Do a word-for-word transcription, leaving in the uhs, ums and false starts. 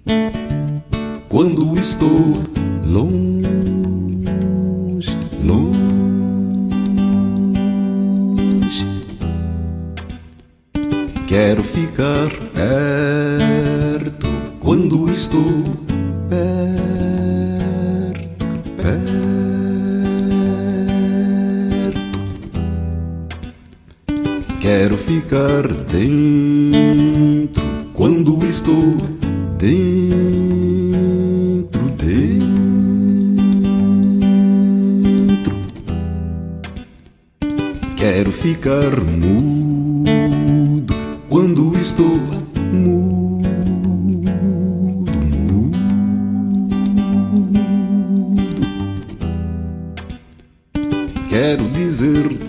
quando estou longe, longe. Quero ficar perto quando estou perto, perto. Quero ficar dentro quando estou dentro, dentro. Quero ficar mudo quando estou mudo, mudo. Quero dizer